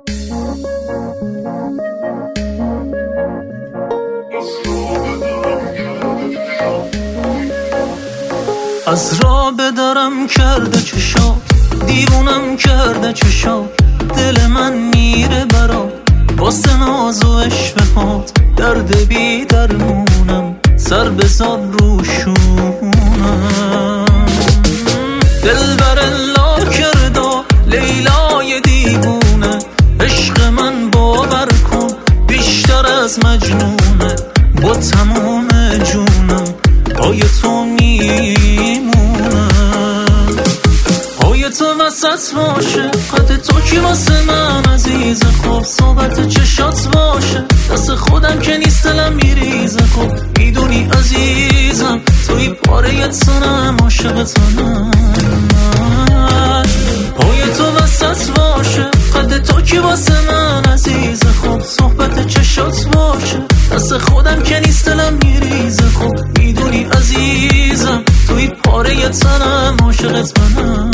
از راه بدارم کرده چشات، دیوونم کرده چشات، دل من میره برات واسه ناز و اشفهات، درد بی درمونم سر بزار روشونم. دل بر لا کرده لیلای دیوونه، عشق من باور کن بیشتر از مجنونه، با تمام جونم پای تو میمونم. پای تو وسط باشه قد تو کی واسه من عزیز، خب صحبت چشات باشه دست خودم که نیست دلم میریزه، خب میدونی عزیزم توی پاره تنم عاشق تنم. پای تو وسط باشه قد تو کی واسه من عزیز، خب صحبت چشات باشه دست خودم که نیست دلم میریزه، خب میدونی عزیزم توی پاره تنم عاشقت منم.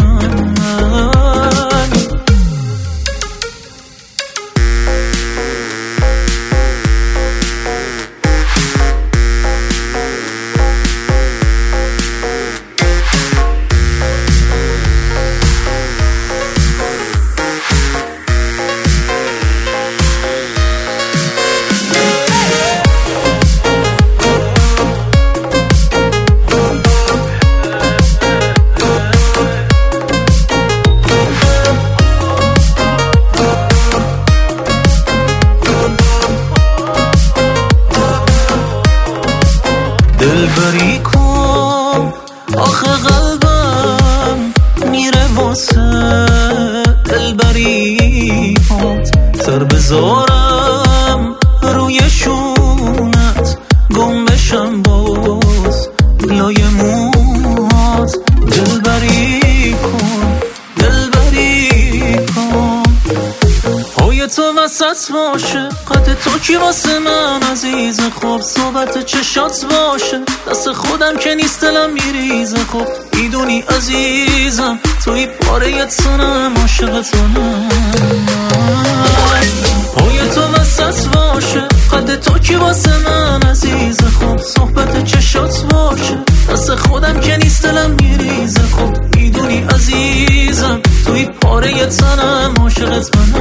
دلبری کن آخه قلبم میره واسه دلبری هات، سر بذارم روی شونت گم بشم باز لای موهات. دلبری کن دلبری کن پای تو وسط باشه قد تو کی واسه من عزیز، خب صحبت چشات باشه دست خودم که نیست دلم میریزه، خب میدونی عزیزم توی پاره تنم عاشق تنم. پای تو وسط باشه قد تو کی واسه من عزیز، خب صحبت چشات باشه دست خودم که نیست دلم میریزه، خب میدونی عزیزم توی پاره تنم عاشق تنم.